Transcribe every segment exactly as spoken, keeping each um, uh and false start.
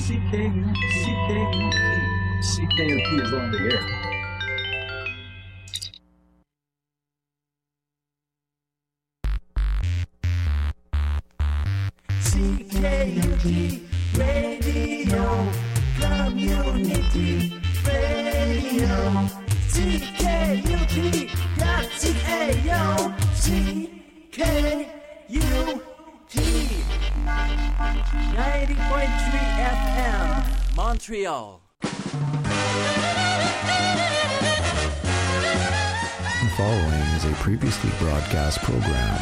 C K U T, C K U T, C K U T is on the air. C K U T Radio, Community Radio. C K U T dot C A O. C K U T ninety point three F M, Montreal. The following is a previously broadcast program.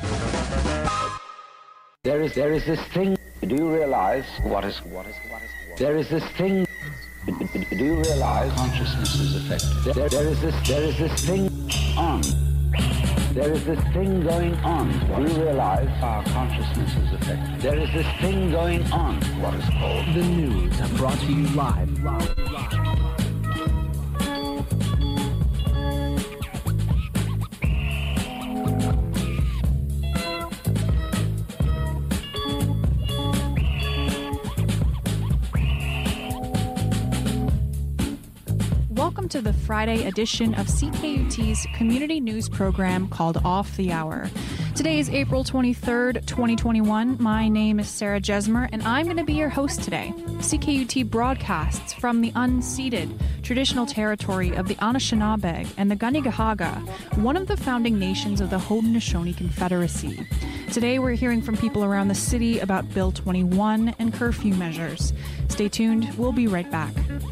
There is there is this thing. Do you realize what is what is what is what? There is this thing. Do you realize consciousness is affected? There, there is this there is this thing on. There is this thing going on. Do you realize our consciousness is affected? There is this thing going on. What is called the news, brought to you live. live, live. Welcome to the Friday edition of C K U T's community news program called Off the Hour. Today is April twenty-third, twenty twenty-one. My name is Sarah Jesmer, and I'm going to be your host today. C K U T broadcasts from the unceded traditional territory of the Anishinaabe and the Kanien'kehá:ka, one of the founding nations of the Haudenosaunee Confederacy. Today we're hearing from people around the city about Bill twenty-one and curfew measures. Stay tuned. We'll be right back.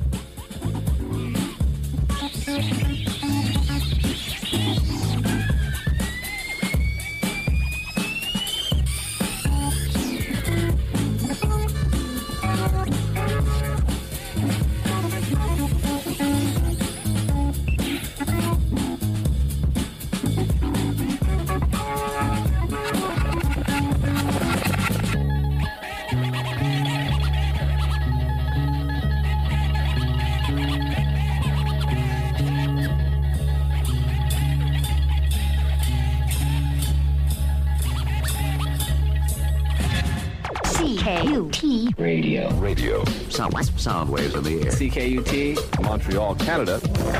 radio? Radio. Sound, sound waves in the air. C K U T, Montreal, Canada.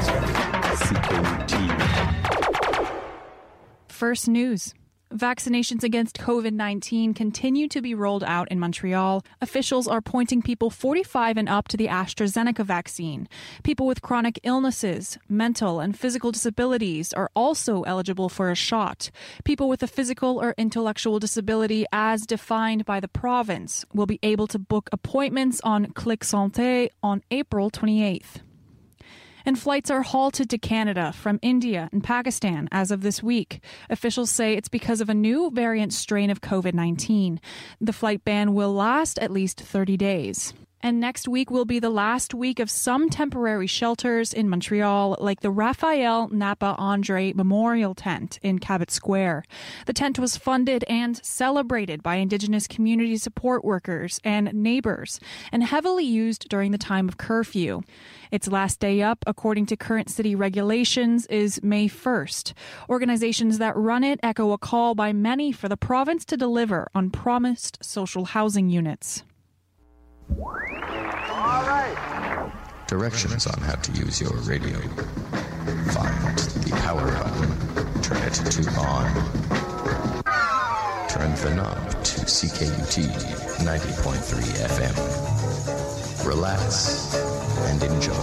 C K U T. First news. Vaccinations against COVID nineteen continue to be rolled out in Montreal. Officials are pointing people forty-five and up to the AstraZeneca vaccine. People with chronic illnesses, mental and physical disabilities are also eligible for a shot. People with a physical or intellectual disability as defined by the province will be able to book appointments on Clic Santé on April twenty-eighth. And flights are halted to Canada from India and Pakistan as of this week. Officials say it's because of a new variant strain of COVID nineteen. The flight ban will last at least thirty days. And next week will be the last week of some temporary shelters in Montreal, like the Raphael Napa Andre Memorial Tent in Cabot Square. The tent was funded and celebrated by Indigenous community support workers and neighbors, and heavily used during the time of curfew. Its last day up, according to current city regulations, is May first. Organizations that run it echo a call by many for the province to deliver on promised social housing units. All right. Directions on how to use your radio. Find the power button. Turn it to on. Turn the knob to C K U T ninety point three F M. Relax and enjoy.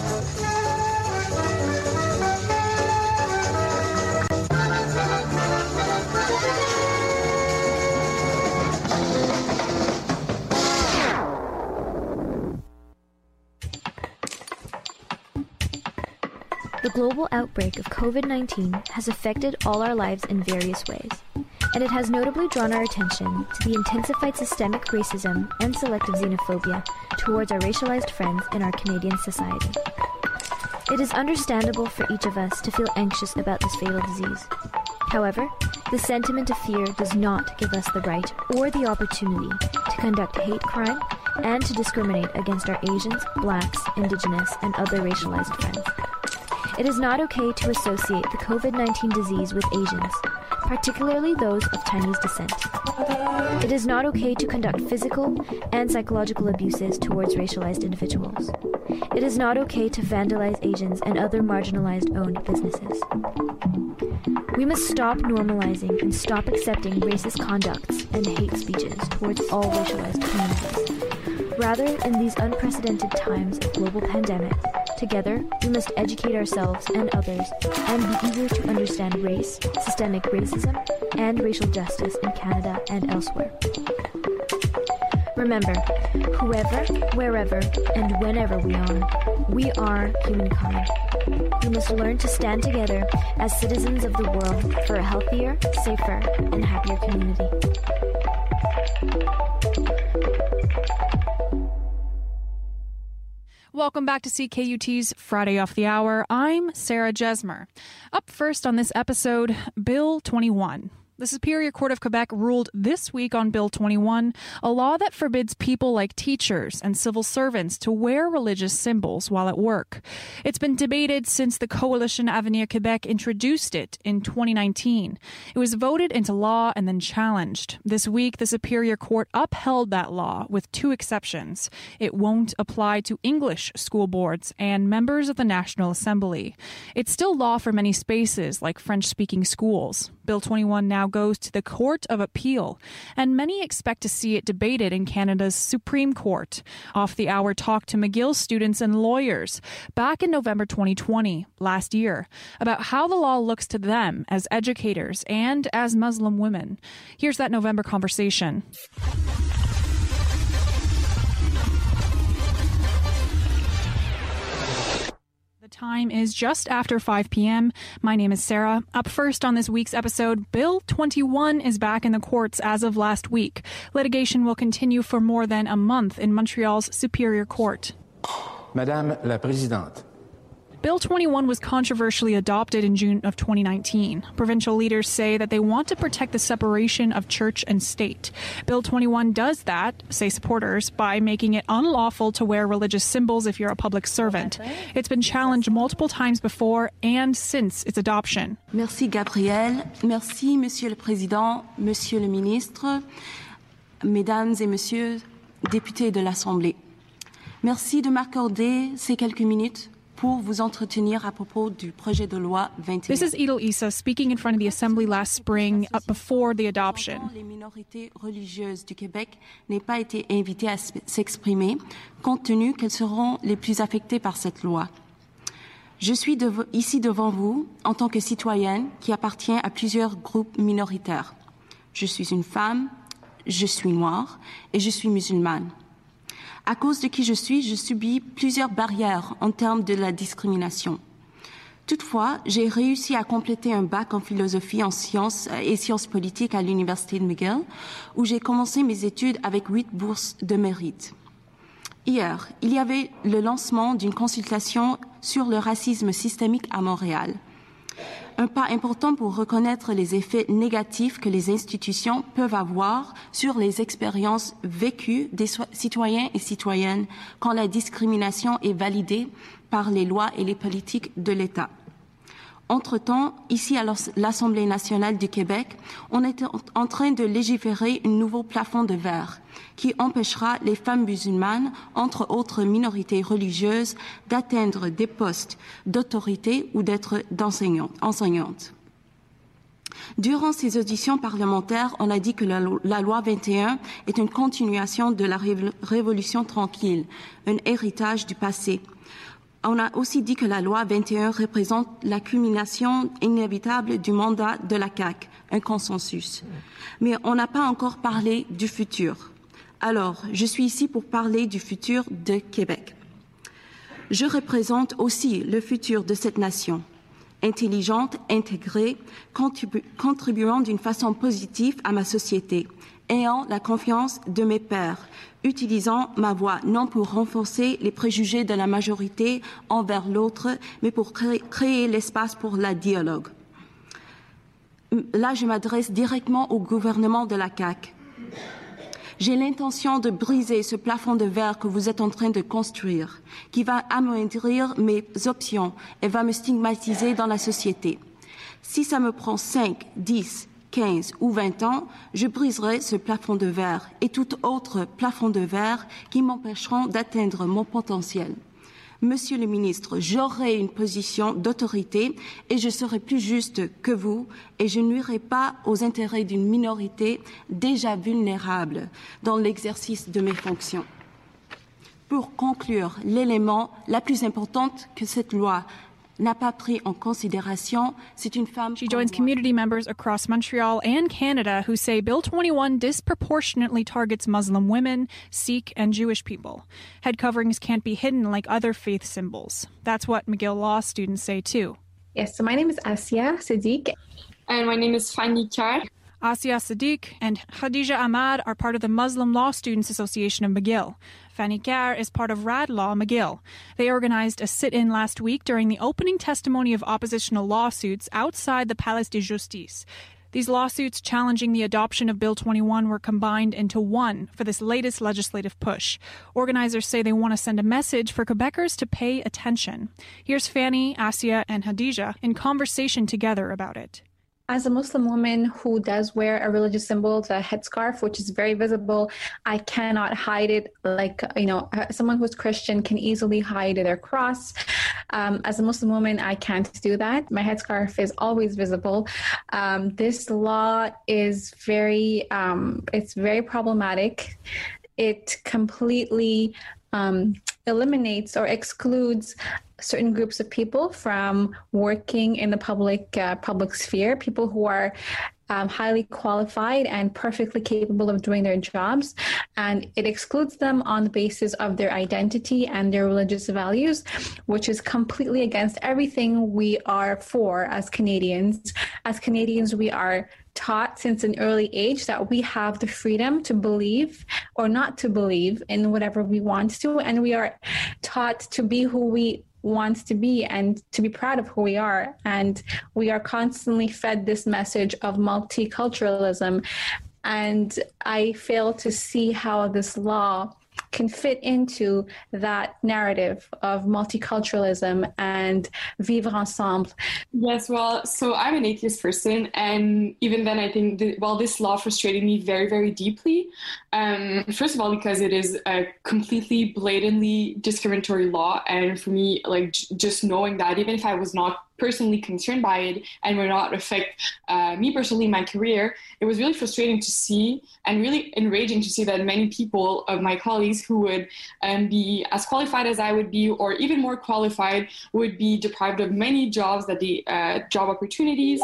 The global outbreak of COVID nineteen has affected all our lives in various ways, and it has notably drawn our attention to the intensified systemic racism and selective xenophobia towards our racialized friends in our Canadian society. It is understandable for each of us to feel anxious about this fatal disease. However, the sentiment of fear does not give us the right or the opportunity to conduct hate crime and to discriminate against our Asians, Blacks, Indigenous, and other racialized friends. It is not okay to associate the COVID nineteen disease with Asians, particularly those of Chinese descent. It is not okay to conduct physical and psychological abuses towards racialized individuals. It is not okay to vandalize Asians and other marginalized owned businesses. We must stop normalizing and stop accepting racist conducts and hate speeches towards all racialized communities. Rather, in these unprecedented times of global pandemic, together we must educate ourselves and others and be eager to understand race, systemic racism, and racial justice in Canada and elsewhere. Remember, whoever, wherever, and whenever we are, we are humankind. We must learn to stand together as citizens of the world for a healthier, safer, and happier community. Welcome back to C K U T's Friday Off the Hour. I'm Sarah Jesmer. Up first on this episode, Bill twenty-one. The Superior Court of Quebec ruled this week on Bill twenty-one, a law that forbids people like teachers and civil servants to wear religious symbols while at work. It's been debated since the Coalition Avenir Québec introduced it in twenty nineteen. It was voted into law and then challenged. This week, the Superior Court upheld that law with two exceptions. It won't apply to English school boards and members of the National Assembly. It's still law for many spaces, like French-speaking schools. Bill twenty-one now goes to the Court of Appeal, and many expect to see it debated in Canada's Supreme Court. Off the Hour talked to McGill students and lawyers back in November twenty twenty, last year, about how the law looks to them as educators and as Muslim women. Here's that November conversation. The time is just after five p.m. My name is Sarah. Up first on this week's episode, Bill twenty-one is back in the courts as of last week. Litigation will continue for more than a month in Montreal's Superior Court. Madame la Présidente. Bill twenty-one was controversially adopted in June of twenty nineteen. Provincial leaders say that they want to protect the separation of church and state. Bill twenty-one does that, say supporters, by making it unlawful to wear religious symbols if you're a public servant. It's been challenged multiple times before and since its adoption. Merci Gabrielle. Merci Monsieur le Président, Monsieur le Ministre, Mesdames et Messieurs, députés de l'Assemblée. Merci de m'accorder ces quelques minutes pour vous entretenir à propos du projet de loi vingt et un. This is Idil Issa speaking in front of the Assembly last spring uh, before the adoption. Les minorités religieuses du Québec n'aient pas été invitées à s'exprimer, compte tenu qu'elles seront les plus affectées par cette loi. Je suis dev- ici devant vous en tant que citoyenne qui appartient à plusieurs groupes minoritaires. Je suis une femme, je suis noire et je suis musulmane. À cause de qui je suis, je subis plusieurs barrières en termes de la discrimination. Toutefois, j'ai réussi à compléter un bac en philosophie en sciences et sciences politiques à l'Université de McGill, où j'ai commencé mes études avec huit bourses de mérite. Hier, il y avait le lancement d'une consultation sur le racisme systémique à Montréal. Un pas important pour reconnaître les effets négatifs que les institutions peuvent avoir sur les expériences vécues des citoyens et citoyennes quand la discrimination est validée par les lois et les politiques de l'État. Entre-temps, ici à l'Assemblée nationale du Québec, on est en train de légiférer un nouveau plafond de verre qui empêchera les femmes musulmanes, entre autres minorités religieuses, d'atteindre des postes d'autorité ou d'être enseignantes. Durant ces auditions parlementaires, on a dit que la, la loi vingt et un est une continuation de la Révolution tranquille, un héritage du passé. On a aussi dit que la loi vingt et un représente la culmination inévitable du mandat de la C A Q, un consensus. Mais on n'a pas encore parlé du futur. Alors, je suis ici pour parler du futur de Québec. Je représente aussi le futur de cette nation, intelligente, intégrée, contribu- contribuant d'une façon positive à ma société, ayant la confiance de mes pairs, utilisant ma voix non pour renforcer les préjugés de la majorité envers l'autre, mais pour créer, créer l'espace pour le dialogue. Là, je m'adresse directement au gouvernement de la C A Q. J'ai l'intention de briser ce plafond de verre que vous êtes en train de construire, qui va amoindrir mes options et va me stigmatiser dans la société. Si ça me prend cinq, dix, quinze ou vingt ans, je briserai ce plafond de verre et tout autre plafond de verre qui m'empêcheront d'atteindre mon potentiel. Monsieur le ministre, j'aurai une position d'autorité et je serai plus juste que vous et je nuirai pas aux intérêts d'une minorité déjà vulnérable dans l'exercice de mes fonctions. Pour conclure, l'élément la plus importante que cette loi n'a pas pris en considération, c'est une femme. She joins community members across Montreal and Canada who say Bill twenty-one disproportionately targets Muslim women, Sikh, and Jewish people. Head coverings can't be hidden like other faith symbols. That's what McGill Law students say too. Yes, so my name is Asia Sadiq. And my name is Fanny Kar. Asia Sadiq and Khadija Ahmad are part of the Muslim Law Students Association of McGill. Fanny Kar is part of Rad Law McGill. They organized a sit-in last week during the opening testimony of oppositional lawsuits outside the Palais de Justice. These lawsuits challenging the adoption of Bill twenty-one were combined into one for this latest legislative push. Organizers say they want to send a message for Quebecers to pay attention. Here's Fanny, Asia, and Hadija in conversation together about it. As a Muslim woman who does wear a religious symbol, the headscarf, which is very visible, I cannot hide it like, you know, someone who's Christian can easily hide their cross. Um, as a Muslim woman, I can't do that. My headscarf is always visible. Um, this law is very, um, it's very problematic. It completely um, eliminates or excludes certain groups of people from working in the public uh, public sphere, people who are um, highly qualified and perfectly capable of doing their jobs. And it excludes them on the basis of their identity and their religious values, which is completely against everything we are for as Canadians. As Canadians, we are taught since an early age that we have the freedom to believe or not to believe in whatever we want to. And we are taught to be who we wants to be and to be proud of who we are. And we are constantly fed this message of multiculturalism. And I fail to see how this law can fit into that narrative of multiculturalism and vivre ensemble. Yes, well, so I'm an atheist person, and even then I think, that, well, this law frustrated me very, very deeply. Um, first of all, because it is a completely blatantly discriminatory law, and for me, like, j- just knowing that, even if I was not personally concerned by it and would not affect uh, me personally in my career, it was really frustrating to see and really enraging to see that many people of my colleagues who would um, be as qualified as I would be, or even more qualified, would be deprived of many jobs, that the uh, job opportunities.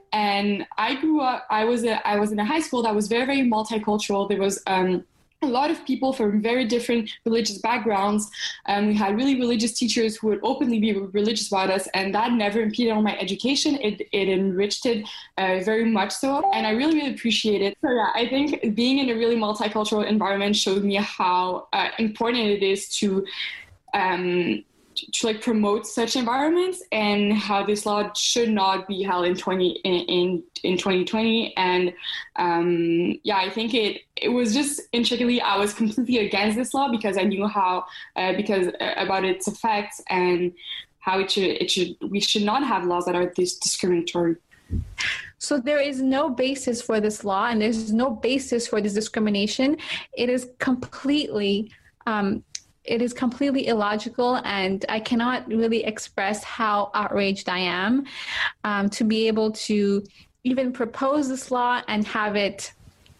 And I grew up, I was a, I was in a high school that was very, very multicultural. There was um, a lot of people from very different religious backgrounds. Um, we had really religious teachers who would openly be religious about us, and that never impeded on my education. It, it enriched it uh, very much so, and I really, really appreciate it. So yeah, I think being in a really multicultural environment showed me how uh, important it is to um, to like promote such environments, and how this law should not be held in twenty in in, in twenty twenty. And um, yeah, I think it it was just intricately, I was completely against this law because I knew how uh, because uh, about its effects and how it should it should we should not have laws that are this discriminatory. So there is no basis for this law, and there's no basis for this discrimination. It is completely um, It is completely illogical, and I cannot really express how outraged I am um, to be able to even propose this law and have it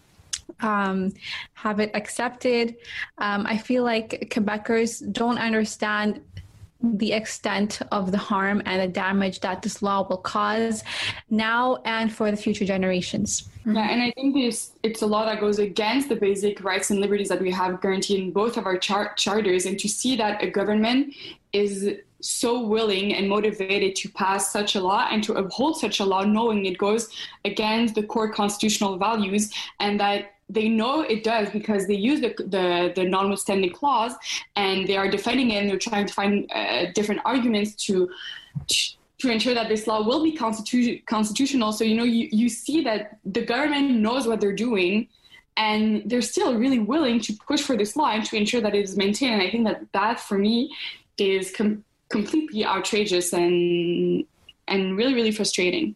um, have it accepted. Um, I feel like Quebecers don't understand the extent of the harm and the damage that this law will cause now and for the future generations. Yeah, and I think this, it's a law that goes against the basic rights and liberties that we have guaranteed in both of our char- charters. And to see that a government is so willing and motivated to pass such a law and to uphold such a law, knowing it goes against the core constitutional values, and that they know it does because they use the, the, the notwithstanding clause, and they are defending it, and they're trying to find uh, different arguments to, to ensure that this law will be constitu- constitutional. So, you know, you, you see that the government knows what they're doing, and they're still really willing to push for this law and to ensure that it is maintained. And I think that that, for me, is com- completely outrageous and and really, really frustrating.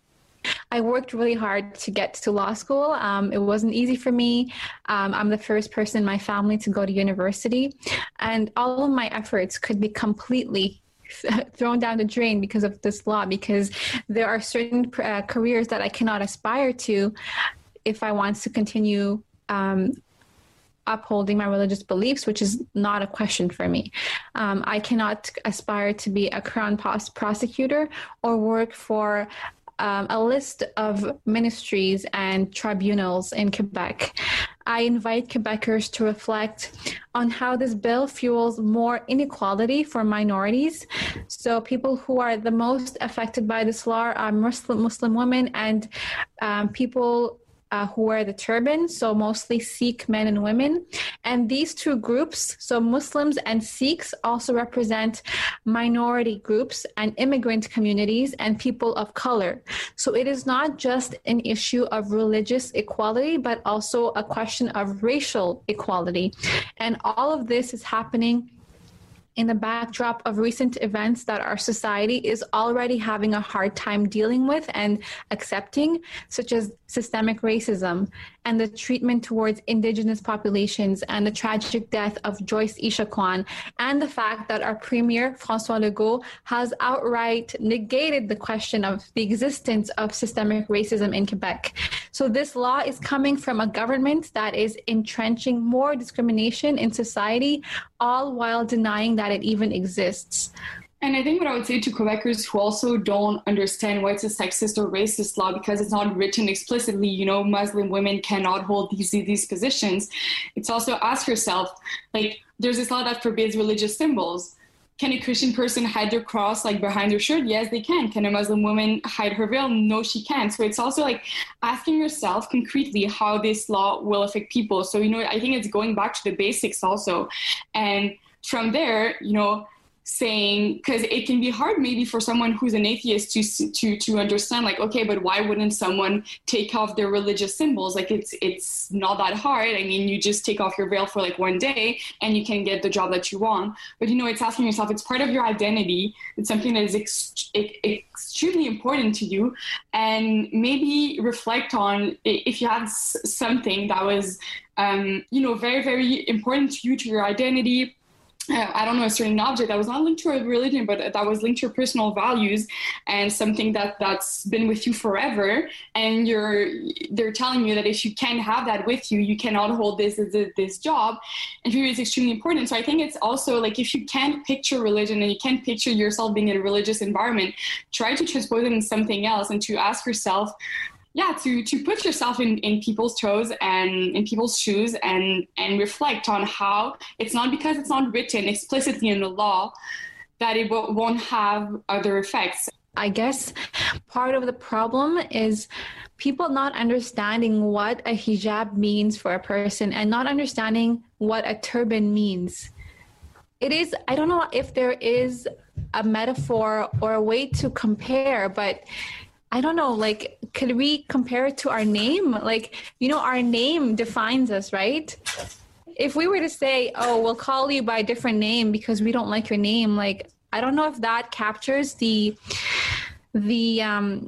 I worked really hard to get to law school. Um, it wasn't easy for me. Um, I'm the first person in my family to go to university, and all of my efforts could be completely thrown down the drain because of this law, because there are certain uh, careers that I cannot aspire to if I want to continue um, upholding my religious beliefs, which is not a question for me. Um, I cannot aspire to be a crown prosecutor or work for um, a list of ministries and tribunals in Quebec. I invite Quebecers to reflect on how this bill fuels more inequality for minorities. So people who are the most affected by this law are Muslim, Muslim women and um, people Uh, who wear the turban, so mostly Sikh men and women. And these two groups, so Muslims and Sikhs, also represent minority groups and immigrant communities and people of color. So it is not just an issue of religious equality, but also a question of racial equality. And all of this is happening in the backdrop of recent events that our society is already having a hard time dealing with and accepting, such as systemic racism and the treatment towards Indigenous populations and the tragic death of Joyce Echaquan, and the fact that our Premier, François Legault, has outright negated the question of the existence of systemic racism in Quebec. So this law is coming from a government that is entrenching more discrimination in society, all while denying that it even exists. And I think what I would say to Quebecers who also don't understand why it's a sexist or racist law, because it's not written explicitly, you know, Muslim women cannot hold these these positions. It's also ask yourself, like, there's this law that forbids religious symbols. Can a Christian person hide their cross like behind their shirt? Yes, they can. Can a Muslim woman hide her veil? No, she can't. So it's also like asking yourself concretely how this law will affect people. So, you know, I think it's going back to the basics also. And from there, you know, saying, because it can be hard maybe for someone who's an atheist to to to understand, like, okay, but why wouldn't someone take off their religious symbols? Like, it's it's not that hard. I mean, you just take off your veil for like one day and you can get the job that you want. But, you know, it's asking yourself, it's part of your identity. It's something that is ex- extremely important to you. And maybe reflect on if you had something that was, um, you know, very, very important to you, to your identity. Uh, I don't know, a certain object that was not linked to a religion, but that was linked to your personal values and something that, that's been with you forever. And you're they're telling you that if you can't have that with you, you cannot hold this this, this job. And for you, it's extremely important. So I think it's also like, if you can't picture religion and you can't picture yourself being in a religious environment, try to transpose it in something else and to ask yourself, yeah, to, to put yourself in, in people's toes and in people's shoes and, and reflect on how it's not because it's not written explicitly in the law that it w- won't have other effects. I guess part of the problem is people not understanding what a hijab means for a person and not understanding what a turban means. It is, I don't know if there is a metaphor or a way to compare, but I don't know, like, could we compare it to our name? Like, you know, our name defines us, right? If we were to say, oh, we'll call you by a different name because we don't like your name, like, I don't know if that captures the, the, um,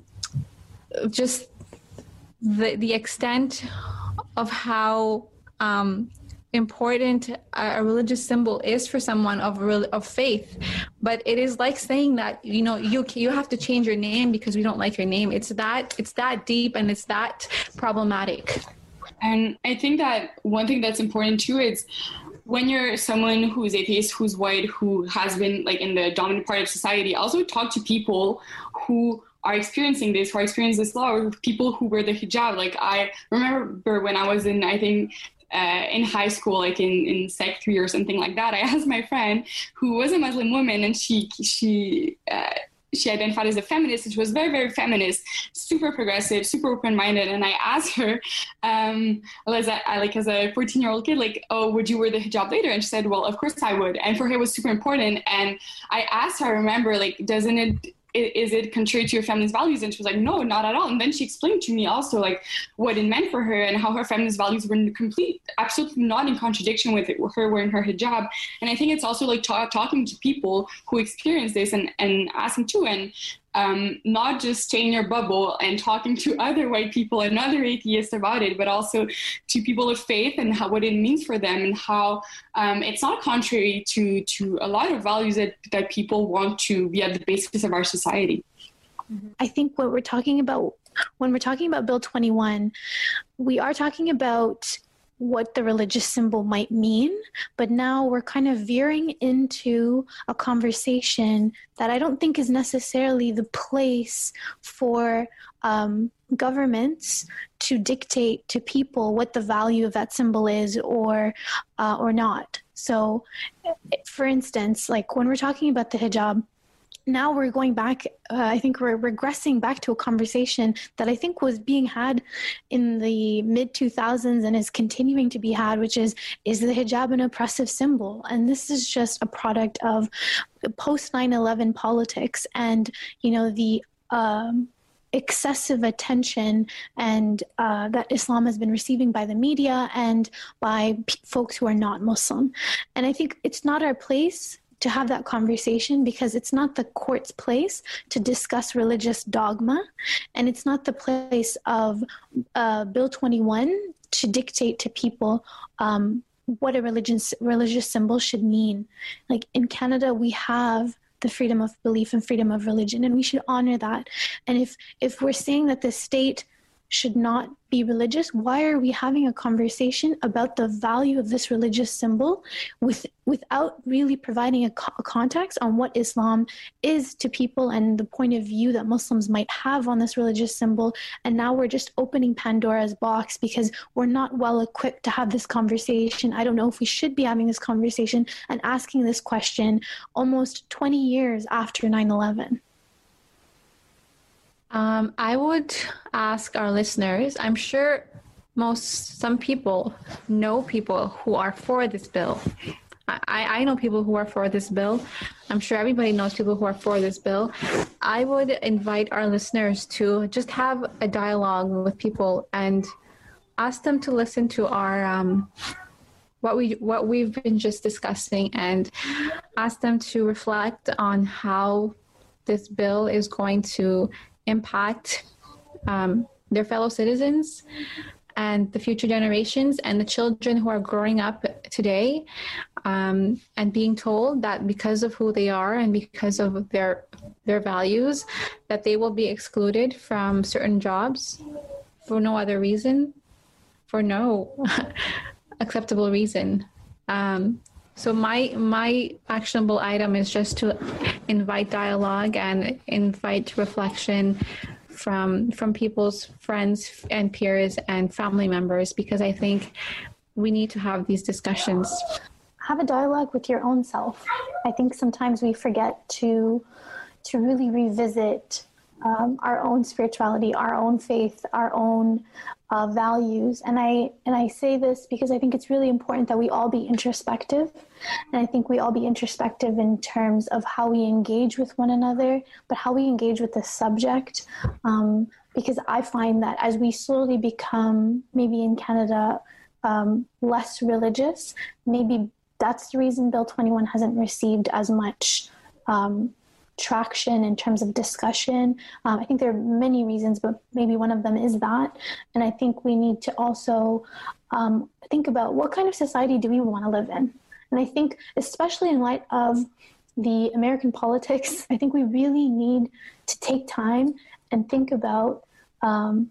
just the, the extent of how, um, important a religious symbol is for someone of real, of faith. But it is like saying that, you know, you you have to change your name because we don't like your name. It's that it's that deep and it's that problematic. And I think that one thing that's important too is when you're someone who's atheist, who's white, who has been like in the dominant part of society, also talk to people who are experiencing this, who are experiencing this law, or people who wear the hijab. Like, I remember when I was in, I think, Uh, in high school, like in, in sec three or something like that, I asked my friend who was a Muslim woman, and she she uh, she identified as a feminist, and she was very, very feminist, super progressive, super open-minded. And I asked her, um, as a, like as a fourteen-year-old kid, like, oh, would you wear the hijab later? And she said, well, of course I would. And for her, it was super important. And I asked her, I remember, like, doesn't it, is it contrary to your family's values? And she was like, no, not at all. And then she explained to me also, like, what it meant for her and how her family's values were in complete, absolutely not in contradiction with it, with her wearing her hijab. And I think it's also like ta- talking to people who experience this and, and asking too. And um, not just stay in your bubble and talking to other white people and other atheists about it, but also to people of faith and how, what it means for them, and how um, it's not contrary to, to a lot of values that, that people want to be at the basis of our society. I think what we're talking about, when we're talking about Bill twenty-one, we are talking about what the religious symbol might mean, but now we're kind of veering into a conversation that I don't think is necessarily the place for um, governments to dictate to people what the value of that symbol is or uh, or not. So, for instance, like when we're talking about the hijab, now we're going back, uh, I think we're regressing back to a conversation that I think was being had in the mid two thousands and is continuing to be had, which is, is the hijab an oppressive symbol? And this is just a product of post nine eleven politics and, you know, the um, excessive attention and uh, that Islam has been receiving by the media and by p- folks who are not Muslim. And I think it's not our place to have that conversation, because it's not the court's place to discuss religious dogma, and it's not the place of uh, Bill twenty-one to dictate to people um, what a religion, religious symbol should mean. Like in Canada, we have the freedom of belief and freedom of religion, and we should honor that. And if if we're saying that the state should not be religious, why are we having a conversation about the value of this religious symbol with, without really providing a, co- a context on what Islam is to people and the point of view that Muslims might have on this religious symbol? And now we're just opening Pandora's box because we're not well equipped to have this conversation. I don't know if we should be having this conversation and asking this question almost twenty years after nine eleven. Um, I would ask our listeners, I'm sure most, some people know people who are for this bill. I, I know people who are for this bill. I'm sure everybody knows people who are for this bill. I would invite our listeners to just have a dialogue with people and ask them to listen to our, um, what we, what we've been just discussing, and ask them to reflect on how this bill is going to impact um, their fellow citizens and the future generations and the children who are growing up today, um, and being told that because of who they are and because of their their values, that they will be excluded from certain jobs for no other reason, for no acceptable reason. Um, So my my actionable item is just to invite dialogue and invite reflection from from people's friends and peers and family members, because I think we need to have these discussions. Have a dialogue with your own self. I think sometimes we forget to to really revisit um, our own spirituality, our own faith, our own uh, values. And I and I say this because I think it's really important that we all be introspective. And I think we all be introspective in terms of how we engage with one another, but how we engage with the subject. Um, because I find that as we slowly become, maybe in Canada, um, less religious, maybe that's the reason Bill twenty-one hasn't received as much um, traction in terms of discussion. Um, I think there are many reasons, but maybe one of them is that. And I think we need to also um, think about what kind of society do we want to live in? And I think, especially in light of the American politics, I think we really need to take time and think about um,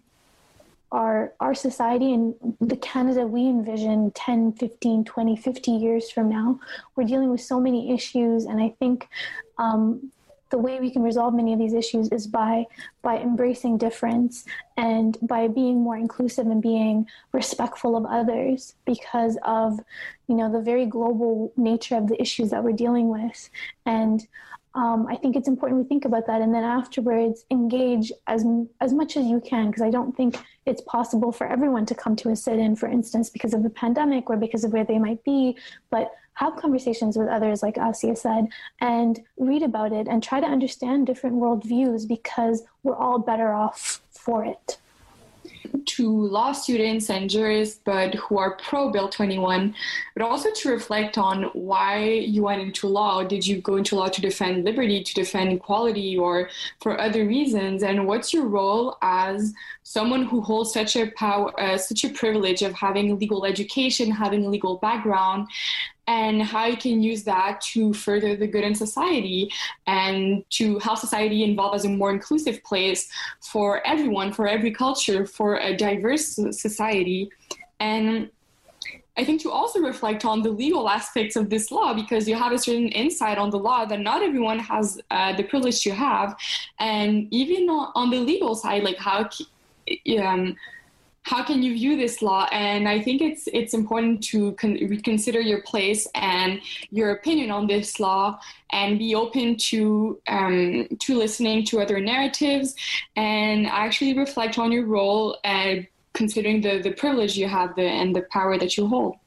our our society and the Canada we envision ten, fifteen, twenty, fifty years from now. We're dealing with so many issues, and I think um, the way we can resolve many of these issues is by by embracing difference and by being more inclusive and being respectful of others, because of, you know, the very global nature of the issues that we're dealing with. And um, I think it's important we think about that, and then afterwards engage as as much as you can, because I don't think it's possible for everyone to come to a sit-in, for instance, because of the pandemic or because of where they might be, but have conversations with others, like Asia said, and read about it and try to understand different worldviews, because we're all better off for it. to law students and jurists, but who are pro Bill twenty-one, but also to reflect on why you went into law. Did you go into law to defend liberty, to defend equality, or for other reasons? And what's your role as someone who holds such a power, uh, such a privilege of having legal education, having a legal background, and how you can use that to further the good in society and to help society evolve as a more inclusive place for everyone, for every culture, for a diverse society. And I think to also reflect on the legal aspects of this law, because you have a certain insight on the law that not everyone has uh, the privilege to have. And even on the legal side, like how um, how can you view this law? And I think it's it's important to con- reconsider your place and your opinion on this law, and be open to um, to listening to other narratives, and actually reflect on your role and considering the, the privilege you have the, and the power that you hold.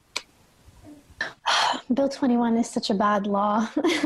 Bill twenty-one is such a bad law.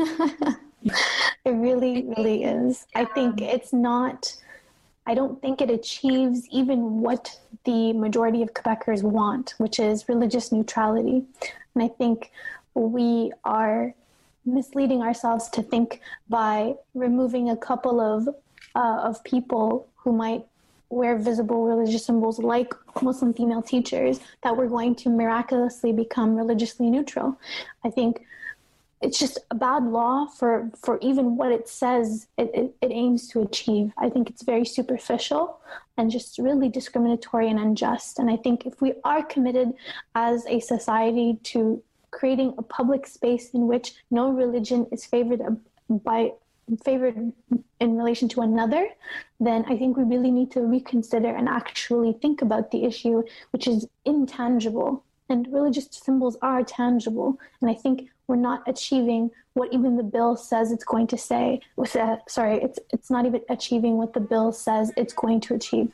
It really, really is. I think it's not... I don't think it achieves even what the majority of Quebecers want, which is religious neutrality. And I think we are misleading ourselves to think by removing a couple of uh, of people who might wear visible religious symbols like Muslim female teachers, that we're going to miraculously become religiously neutral. I think it's just a bad law for, for even what it says it, it, it aims to achieve. I think it's very superficial and just really discriminatory and unjust. And I think if we are committed as a society to creating a public space in which no religion is favored by favored in relation to another, then I think we really need to reconsider and actually think about the issue, which is intangible. And religious symbols are tangible. And I think we're not achieving what even the bill says it's going to say. Uh, sorry, it's it's not even achieving what the bill says it's going to achieve.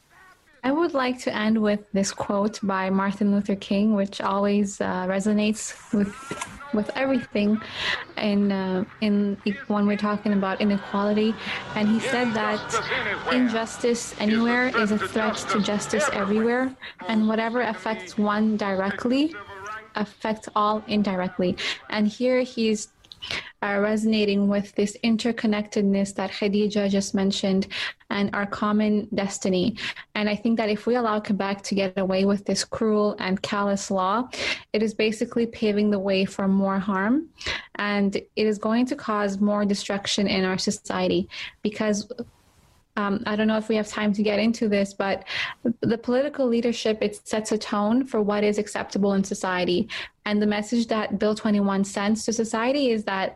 I would like to end with this quote by Martin Luther King, which always uh, resonates with with everything in uh, in when we're talking about inequality. And he said that injustice anywhere is a threat to justice everywhere, and whatever affects one directly affects all indirectly. And here he's Uh, resonating with this interconnectedness that Khadija just mentioned and our common destiny. And I think that if we allow Quebec to get away with this cruel and callous law, it is basically paving the way for more harm, and it is going to cause more destruction in our society. Because Um, I don't know if we have time to get into this, but the political leadership, it sets a tone for what is acceptable in society. And the message that Bill twenty-one sends to society is that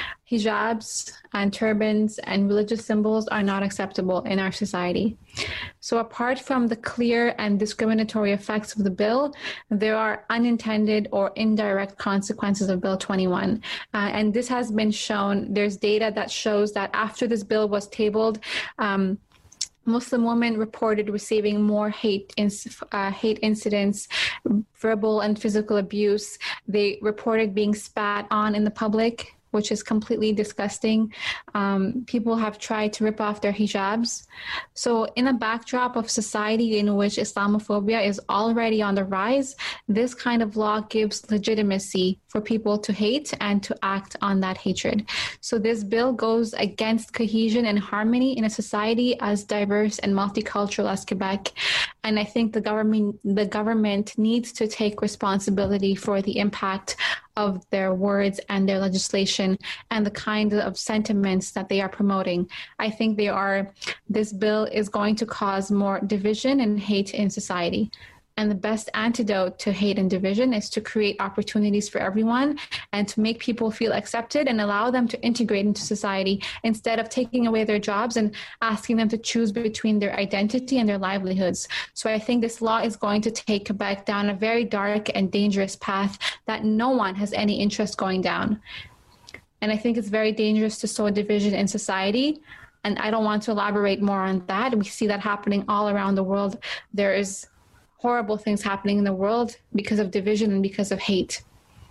hijabs and turbans and religious symbols are not acceptable in our society. So apart from the clear and discriminatory effects of the bill, there are unintended or indirect consequences of Bill twenty-one. Uh, and this has been shown. There's data that shows that after this bill was tabled, um, Muslim women reported receiving more hate in, uh, hate incidents, verbal and physical abuse. They reported being spat on in the public, which is completely disgusting. Um, people have tried to rip off their hijabs. So in a backdrop of society in which Islamophobia is already on the rise, this kind of law gives legitimacy for people to hate and to act on that hatred. So this bill goes against cohesion and harmony in a society as diverse and multicultural as Quebec. And I think the government, the government needs to take responsibility for the impact of their words and their legislation and the kind of sentiments that they are promoting. I think they are, this bill is going to cause more division and hate in society. And the best antidote to hate and division is to create opportunities for everyone and to make people feel accepted and allow them to integrate into society instead of taking away their jobs and asking them to choose between their identity and their livelihoods. So I think this law is going to take Quebec down a very dark and dangerous path that no one has any interest going down. And I think it's very dangerous to sow division in society. And I don't want to elaborate more on that. We see that happening all around the world. There is horrible things happening in the world because of division and because of hate.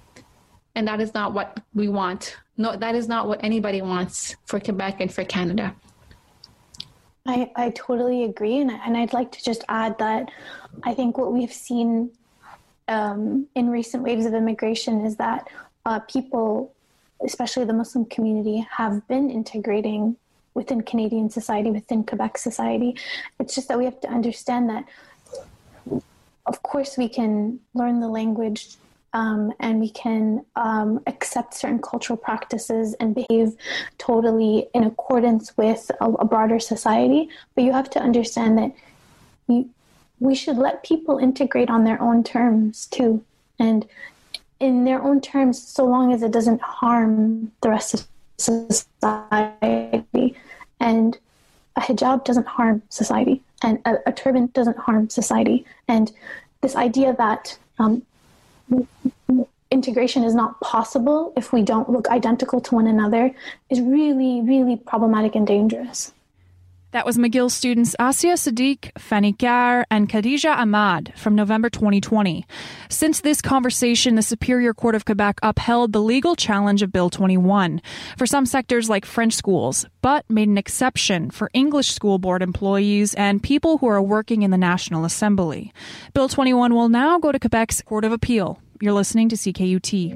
And that is not what we want. No, that is not what anybody wants for Quebec and for Canada. I, I totally agree. And, and I'd like to just add that I think what we've seen um, in recent waves of immigration is that uh, people, especially the Muslim community, have been integrating within Canadian society, within Quebec society. It's just that we have to understand that, of course, we can learn the language um, and we can um, accept certain cultural practices and behave totally in accordance with a, a broader society. But you have to understand that we, we should let people integrate on their own terms too. And in their own terms, so long as it doesn't harm the rest of society. And a hijab doesn't harm society, and a, a turban doesn't harm society. And this idea that um, integration is not possible if we don't look identical to one another is really, really problematic and dangerous. That was McGill students Asia Sadiq, Fanny Kar, and Khadija Ahmad from November twenty twenty. Since this conversation, the Superior Court of Quebec upheld the legal challenge of Bill twenty-one for some sectors like French schools, but made an exception for English school board employees and people who are working in the National Assembly. Bill twenty-one will now go to Quebec's Court of Appeal. You're listening to C K U T.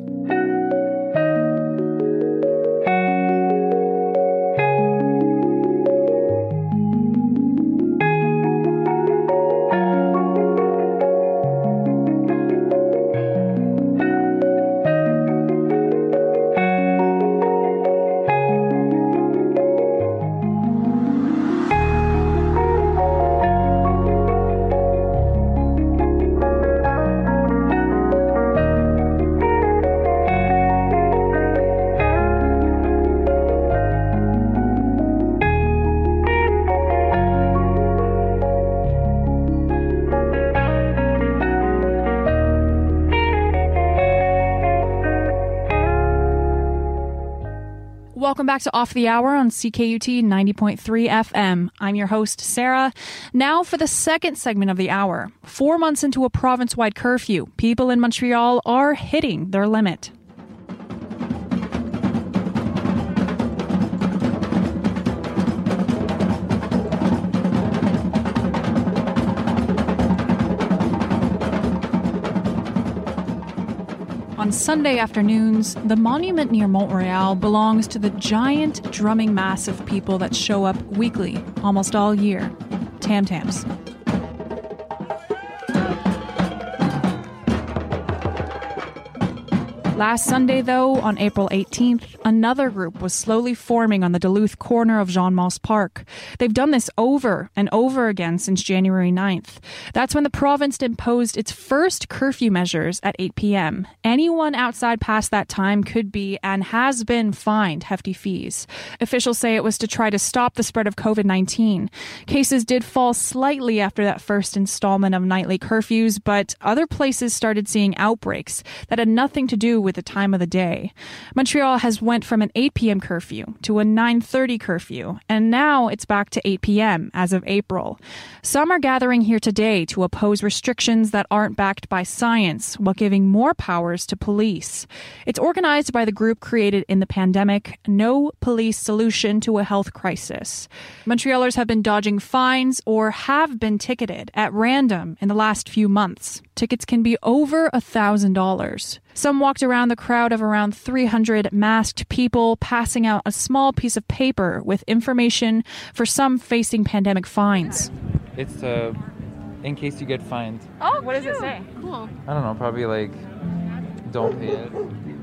Welcome back to Off the Hour on C K U T ninety point three F M. I'm your host, Sarah. Now for the second segment of the hour. Four months into a province-wide curfew, people in Montreal are hitting their limit. On Sunday afternoons, the monument near Mont-Royal belongs to the giant drumming mass of people that show up weekly, almost all year. Tam-tams. Last Sunday, though, on April eighteenth, another group was slowly forming on the Duluth corner of Jean Mance Park. They've done this over and over again since January ninth. That's when the province imposed its first curfew measures at eight p.m. Anyone outside past that time could be and has been fined hefty fees. Officials say it was to try to stop the spread of covid nineteen. Cases did fall slightly after that first installment of nightly curfews, but other places started seeing outbreaks that had nothing to do with the time of the day. Montreal has went from an eight p.m. curfew to a nine thirty curfew, and now it's back to eight p.m. as of April. Some are gathering here today to oppose restrictions that aren't backed by science while giving more powers to police. It's organized by the group created in the pandemic, No Police Solution to a Health Crisis. Montrealers have been dodging fines or have been ticketed at random in the last few months. Tickets can be over one thousand dollars. Some walked around the crowd of around three hundred masked people, passing out a small piece of paper with information for some facing pandemic fines. It's uh, in case you get fined. Oh, what does it say? Cool. I don't know, probably like, don't pay it.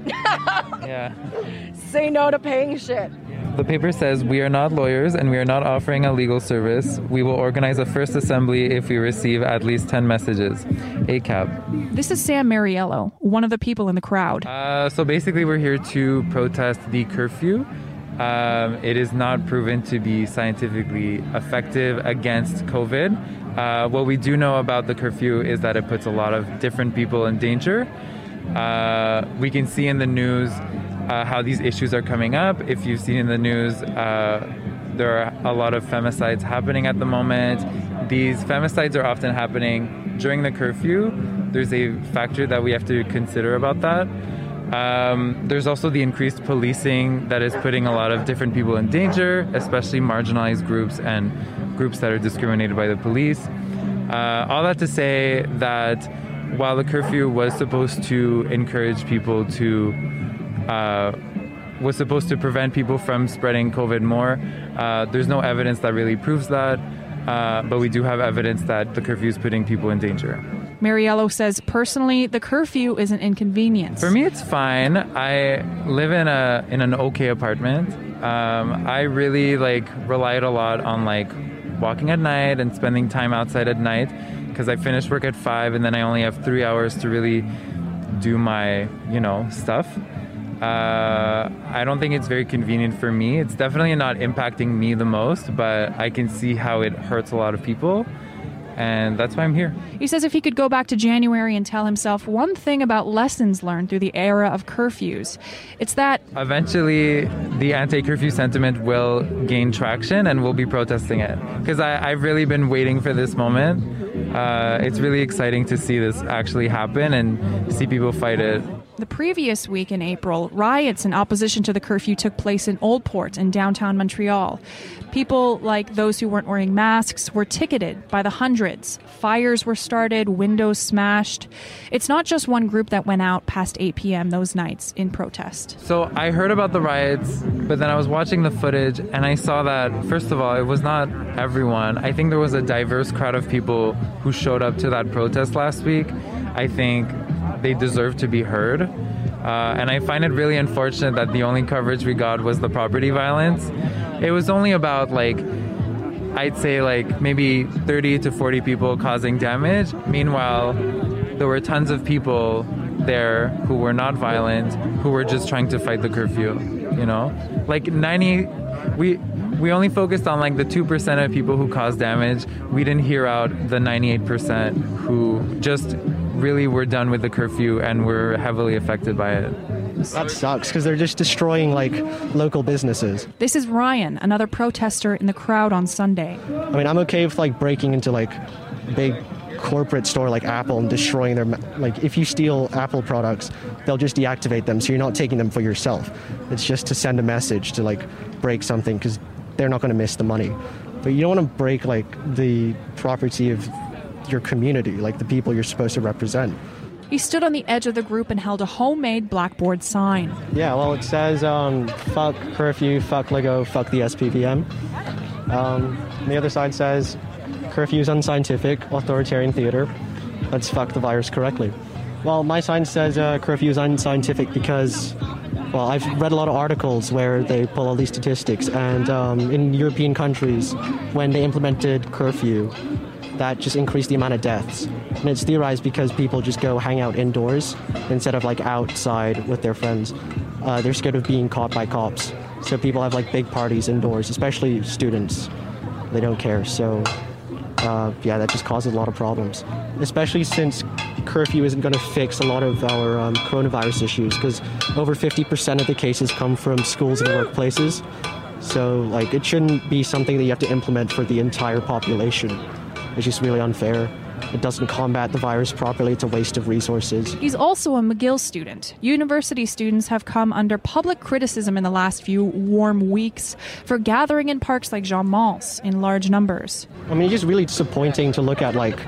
Yeah. Say no to paying shit. The paper says, we are not lawyers and we are not offering a legal service. We will organize a first assembly if we receive at least ten messages. A C A B. This is Sam Mariello, one of the people in the crowd. Uh, so basically we're here to protest the curfew. Um, it is not proven to be scientifically effective against COVID. Uh, what we do know about the curfew is that it puts a lot of different people in danger. Uh, we can see in the news uh, how these issues are coming up. If you've seen in the news, uh, there are a lot of femicides happening at the moment. These femicides are often happening during the curfew. There's a factor that we have to consider about that. Um, there's also the increased policing that is putting a lot of different people in danger, especially marginalized groups and groups that are discriminated by the police. Uh, all that to say that while the curfew was supposed to encourage people to, uh, was supposed to prevent people from spreading COVID more, uh, there's no evidence that really proves that, uh, but we do have evidence that the curfew is putting people in danger. Mariello says personally, the curfew is an inconvenience. For me, it's fine. I live in a in an okay apartment. Um, I really like relied a lot on like walking at night and spending time outside at night because I finish work at five and then I only have three hours to really do my, you know, stuff. Uh, I don't think it's very convenient for me. It's definitely not impacting me the most, but I can see how it hurts a lot of people. And that's why I'm here. He says if he could go back to January and tell himself one thing about lessons learned through the era of curfews, it's that eventually the anti-curfew sentiment will gain traction and we'll be protesting it. Because I've really been waiting for this moment. Uh, it's really exciting to see this actually happen and see people fight it. The previous week in April, riots in opposition to the curfew took place in Old Port in downtown Montreal. People like those who weren't wearing masks were ticketed by the hundreds. Fires were started, windows smashed. It's not just one group that went out past eight p.m. those nights in protest. So I heard about the riots, but then I was watching the footage and I saw that, first of all, it was not everyone. I think there was a diverse crowd of people who showed up to that protest last week. I think they deserve to be heard. Uh, and I find it really unfortunate that the only coverage we got was the property violence. It was only about like, I'd say like maybe thirty to forty people causing damage. Meanwhile, there were tons of people there who were not violent, who were just trying to fight the curfew, you know? Like ninety, we we only focused on like the two percent of people who caused damage. We didn't hear out the ninety-eight percent who just really were done with the curfew and were heavily affected by it. That sucks because they're just destroying like local businesses. This is Ryan, another protester in the crowd on Sunday. I mean, I'm okay with like breaking into like big corporate store like Apple and destroying their, like if you steal Apple products, they'll just deactivate them, so you're not taking them for yourself. It's just to send a message to like break something because they're not going to miss the money. But you don't want to break like the property of your community, like the people you're supposed to represent. He stood on the edge of the group and held a homemade blackboard sign. Yeah, well, it says, um, fuck curfew, fuck Lego, fuck the S P P M. Um, the other side says, curfew is unscientific, authoritarian theater. Let's fuck the virus correctly. Well, my sign says uh, curfew is unscientific because, well, I've read a lot of articles where they pull all these statistics, and um, in European countries, when they implemented curfew, that just increased the amount of deaths. And it's theorized because people just go hang out indoors instead of like outside with their friends. Uh, they're scared of being caught by cops. So people have like big parties indoors, especially students. They don't care. So uh, yeah, that just causes a lot of problems. Especially since curfew isn't going to fix a lot of our um, coronavirus issues, because over fifty percent of the cases come from schools and workplaces. So like it shouldn't be something that you have to implement for the entire population. It's just really unfair. It doesn't combat the virus properly. It's a waste of resources. He's also a McGill student. University students have come under public criticism in the last few warm weeks for gathering in parks like Jean Mance in large numbers. I mean, it's just really disappointing to look at, like,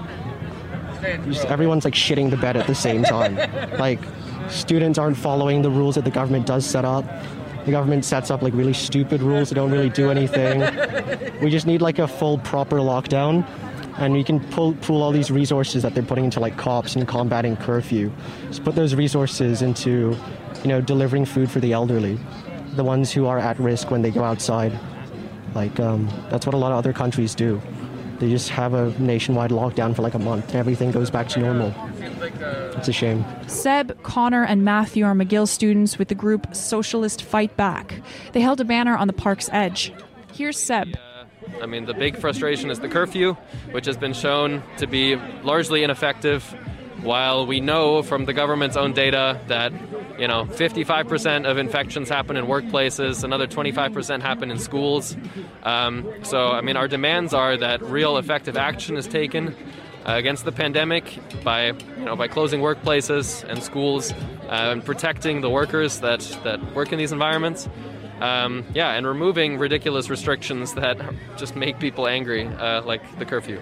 just everyone's like shitting the bed at the same time. Like, students aren't following the rules that the government does set up. The government sets up like really stupid rules that don't really do anything. We just need like a full proper lockdown, and we can pull pool all these resources that they're putting into like cops and combating curfew. Just put those resources into, you know, delivering food for the elderly, the ones who are at risk when they go outside. Like um, that's what a lot of other countries do. They just have a nationwide lockdown for like a month and everything goes back to normal. It's a shame. Seb, Connor, and Matthew are McGill students with the group Socialist Fight Back. They held a banner on the park's edge. Here's Seb. I mean, the big frustration is the curfew, which has been shown to be largely ineffective, while we know from the government's own data that, you know, fifty-five percent of infections happen in workplaces, another twenty-five percent happen in schools. Um, so, I mean, our demands are that real effective action is taken, uh, against the pandemic by, you know, by closing workplaces and schools uh, and protecting the workers that, that work in these environments. Um, yeah, and removing ridiculous restrictions that just make people angry, uh, like the curfew.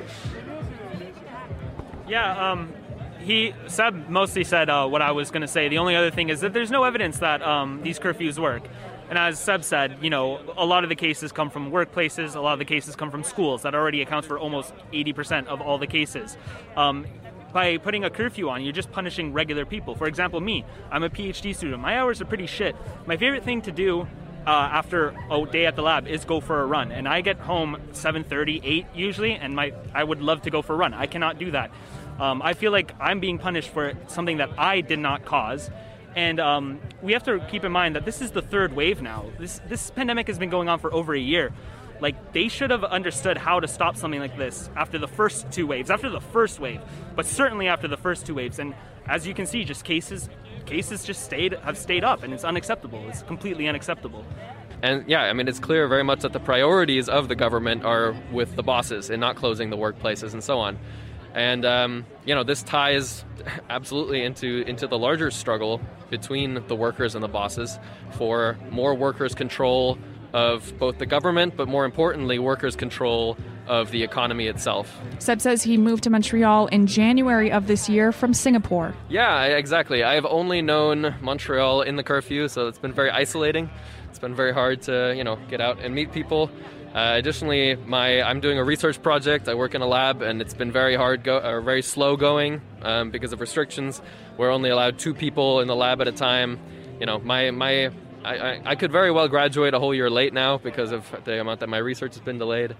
Yeah, um, he Seb mostly said uh, what I was going to say. The only other thing is that there's no evidence that um, these curfews work. And as Seb said, you know, a lot of the cases come from workplaces, a lot of the cases come from schools. That already accounts for almost eighty percent of all the cases. Um, by putting a curfew on, you're just punishing regular people. For example, me, I'm a PhD student. My hours are pretty shit. My favorite thing to do Uh, after a day at the lab is go for a run, and I get home seven thirty, eight usually, and my I would love to go for a run. I cannot do that. Um, I feel like I'm being punished for something that I did not cause, and um, we have to keep in mind that this is the third wave now. This this pandemic has been going on for over a year. Like, they should have understood how to stop something like this after the first two waves, after the first wave, but certainly after the first two waves. And as you can see, just cases cases just stayed have stayed up, and it's unacceptable. It's completely unacceptable. And yeah, I mean, it's clear very much that the priorities of the government are with the bosses and not closing the workplaces and so on. And um, you know, this ties absolutely into into the larger struggle between the workers and the bosses for more workers' control of both the government, but more importantly, workers' control of the economy itself. Seb says he moved to Montreal in January of this year from Singapore. Yeah, exactly. I have only known Montreal in the curfew, so it's been very isolating. It's been very hard to, you know, get out and meet people. Uh, additionally, my I'm doing a research project. I work in a lab, and it's been very hard, go, or very slow going um, because of restrictions. We're only allowed two people in the lab at a time. You know, my my I, I, I could very well graduate a whole year late now because of the amount that my research has been delayed.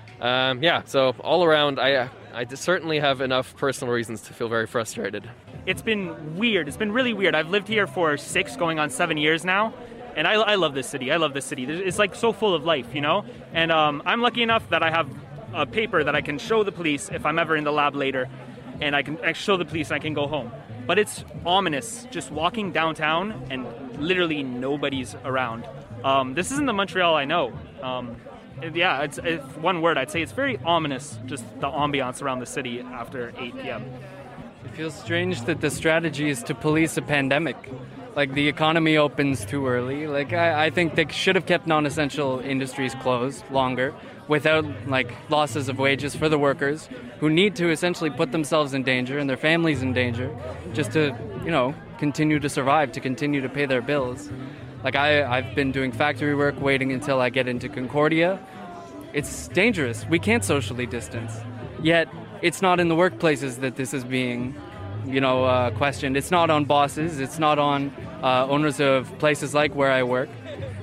Um, yeah, so all around, I I certainly have enough personal reasons to feel very frustrated. It's been weird. It's been really weird. I've lived here for six, going on seven years now, and I, I love this city. I love this city. It's like so full of life, you know? And um, I'm lucky enough that I have a paper that I can show the police if I'm ever in the lab later, and I can I show the police and I can go home. But it's ominous just walking downtown and literally nobody's around. Um, this isn't the Montreal I know. Um, Yeah, it's, it's one word. I'd say it's very ominous, just the ambiance around the city after eight p.m. It feels strange that the strategy is to police a pandemic. Like, the economy opens too early. Like, I, I think they should have kept non-essential industries closed longer without, like, losses of wages for the workers who need to essentially put themselves in danger and their families in danger just to, you know, continue to survive, to continue to pay their bills. Like, I, I've been doing factory work, waiting until I get into Concordia. It's dangerous. We can't socially distance. Yet, it's not in the workplaces that this is being, you know, uh, questioned. It's not on bosses. It's not on uh, owners of places like where I work.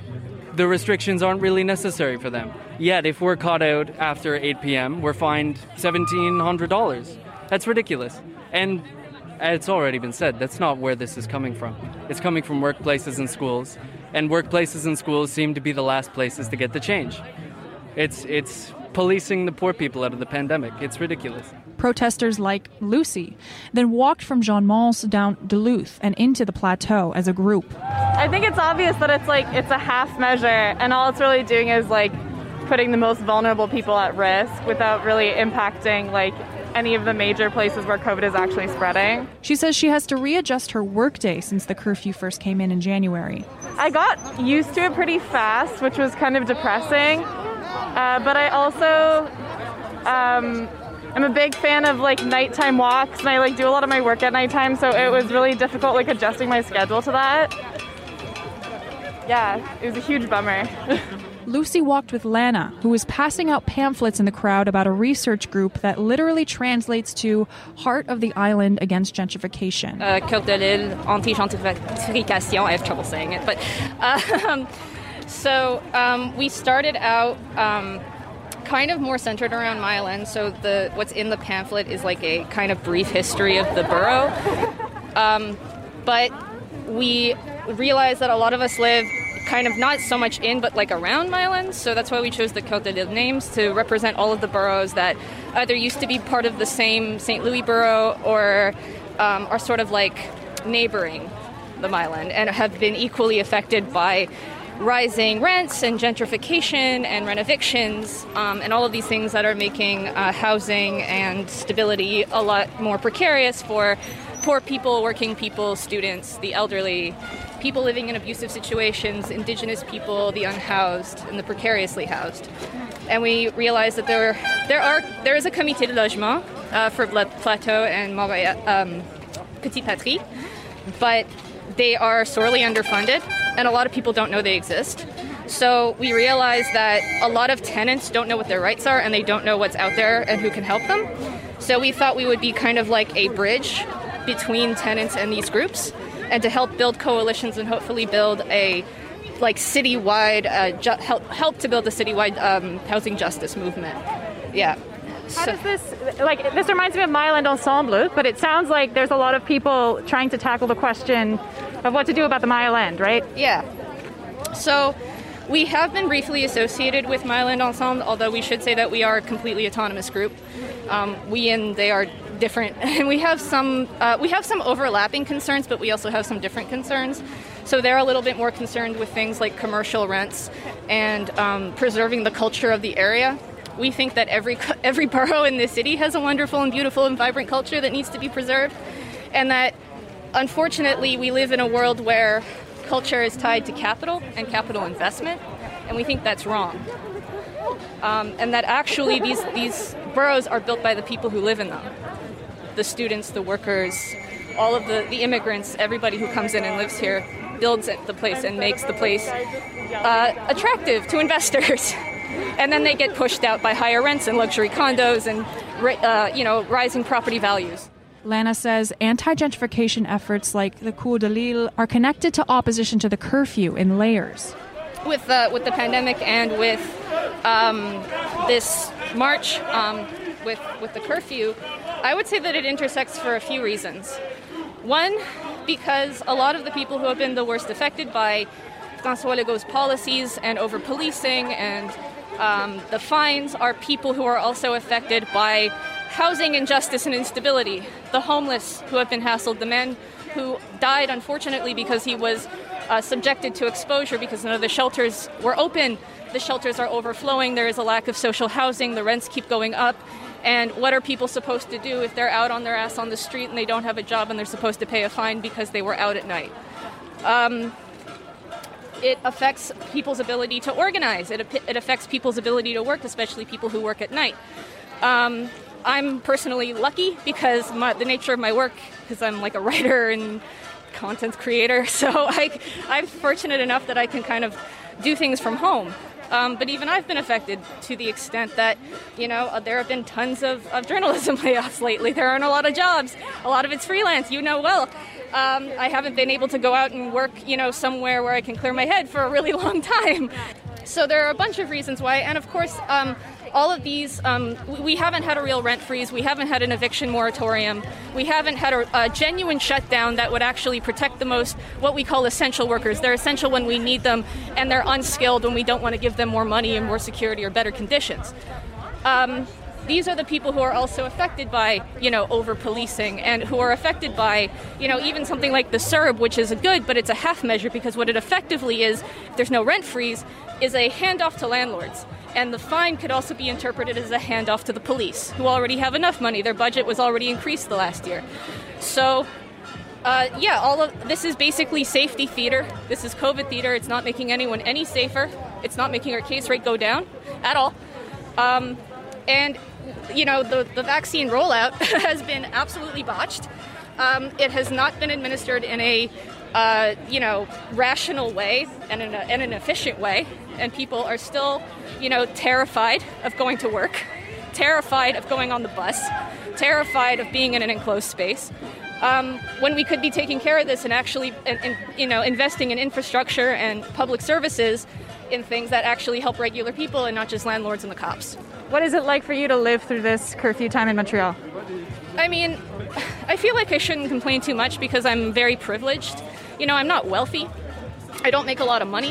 The restrictions aren't really necessary for them. Yet, if we're caught out after eight p.m., we're fined seventeen hundred dollars. That's ridiculous. And it's already been said, that's not where this is coming from. It's coming from workplaces and schools, and workplaces and schools seem to be the last places to get the change. It's it's policing the poor people out of the pandemic. It's ridiculous. Protesters like Lucy then walked from Jean Mance down Duluth and into the Plateau as a group. I think it's obvious that it's like it's a half measure, and all it's really doing is like putting the most vulnerable people at risk without really impacting like any of the major places where COVID is actually spreading. She says she has to readjust her workday since the curfew first came in in January. I got used to it pretty fast, which was kind of depressing. Uh, but I also um, am a big fan of like nighttime walks, and I like do a lot of my work at nighttime, so it was really difficult like adjusting my schedule to that. Yeah, it was a huge bummer. Lucy walked with Lana, who was passing out pamphlets in the crowd about a research group that literally translates to Heart of the Island Against Gentrification. Uh, Cœur de l'île, anti-gentrification. I have trouble saying it, but um, so um, we started out um, kind of more centered around Mile End. So the what's in the pamphlet is like a kind of brief history of the borough, um, but we realized that a lot of us live kind of not so much in, but like around Mile End. So that's why we chose the Cœur de l'île names to represent all of the boroughs that either used to be part of the same Saint Louis borough or um, are sort of like neighboring the Mile End and have been equally affected by rising rents and gentrification and rent evictions um, and all of these things that are making uh, housing and stability a lot more precarious for poor people, working people, students, the elderly, people living in abusive situations, indigenous people, the unhoused, and the precariously housed. And we realized that there there are there is a comité de logement uh, for Plateau and Montréal, um, Petite Patrie, but they are sorely underfunded, and a lot of people don't know they exist. So we realized that a lot of tenants don't know what their rights are, and they don't know what's out there and who can help them. So we thought we would be kind of like a bridge between tenants and these groups, and to help build coalitions and hopefully build a like citywide, uh, ju- help help to build a citywide um, housing justice movement. Yeah. How so. does this, like, this reminds me of Mile-End Ensemble, but it sounds like there's a lot of people trying to tackle the question of what to do about the Mile-End, right? Yeah. So we have been briefly associated with Mile-End Ensemble, although we should say that we are a completely autonomous group. Um, we and they are different, and we have some uh, we have some overlapping concerns, but we also have some different concerns. So they're a little bit more concerned with things like commercial rents and um, preserving the culture of the area. We think that every every borough in this city has a wonderful and beautiful and vibrant culture that needs to be preserved, and that unfortunately we live in a world where culture is tied to capital and capital investment, and we think that's wrong. Um, and that actually these these boroughs are built by the people who live in them. The students, the workers, all of the, the immigrants, everybody who comes in and lives here builds the place and makes the place uh, attractive to investors. And then they get pushed out by higher rents and luxury condos and uh, you know, rising property values. Lana says anti-gentrification efforts like the Cour de Lille are connected to opposition to the curfew in layers. With the, with the pandemic and with um, this march, um, with, with the curfew, I would say that it intersects for a few reasons. One, because a lot of the people who have been the worst affected by François Legault's policies and over-policing and um, the fines are people who are also affected by housing injustice and instability. The homeless who have been hassled, the men who died, unfortunately, because he was uh, subjected to exposure because none of the shelters were open. The shelters are overflowing. There is a lack of social housing. The rents keep going up. And what are people supposed to do if they're out on their ass on the street and they don't have a job and they're supposed to pay a fine because they were out at night? Um, it affects people's ability to organize. It, it affects people's ability to work, especially people who work at night. Um, I'm personally lucky because my, the nature of my work, because I'm like a writer and content creator, so I, I'm fortunate enough that I can kind of do things from home. Um, but even I've been affected to the extent that, you know, uh, there have been tons of, of journalism layoffs lately. There aren't a lot of jobs. A lot of it's freelance, you know well. Um, I haven't been able to go out and work, you know, somewhere where I can clear my head for a really long time. So there are a bunch of reasons why. And of course, um, all of these, um, we haven't had a real rent freeze. We haven't had an eviction moratorium. We haven't had a, a genuine shutdown that would actually protect the most, what we call essential workers. They're essential when we need them, and they're unskilled when we don't want to give them more money and more security or better conditions. Um, these are the people who are also affected by, you know, over-policing, and who are affected by, you know, even something like the C E R B, which is a good, but it's a half measure, because what it effectively is, if there's no rent freeze, is a handoff to landlords. And the fine could also be interpreted as a handoff to the police, who already have enough money. Their budget was already increased the last year. So, uh, yeah, all of this is basically safety theater. This is COVID theater. It's not making anyone any safer. It's not making our case rate go down at all. Um, and, you know, the, the vaccine rollout has been absolutely botched. Um, it has not been administered in a, uh, you know, rational way and in, a, in an efficient way. And people are still, you know, terrified of going to work, terrified of going on the bus, terrified of being in an enclosed space. Um, when we could be taking care of this and actually, and, and, you know, investing in infrastructure and public services in things that actually help regular people and not just landlords and the cops. What is it like for you to live through this curfew time in Montreal? I mean, I feel like I shouldn't complain too much because I'm very privileged. You know, I'm not wealthy. I don't make a lot of money.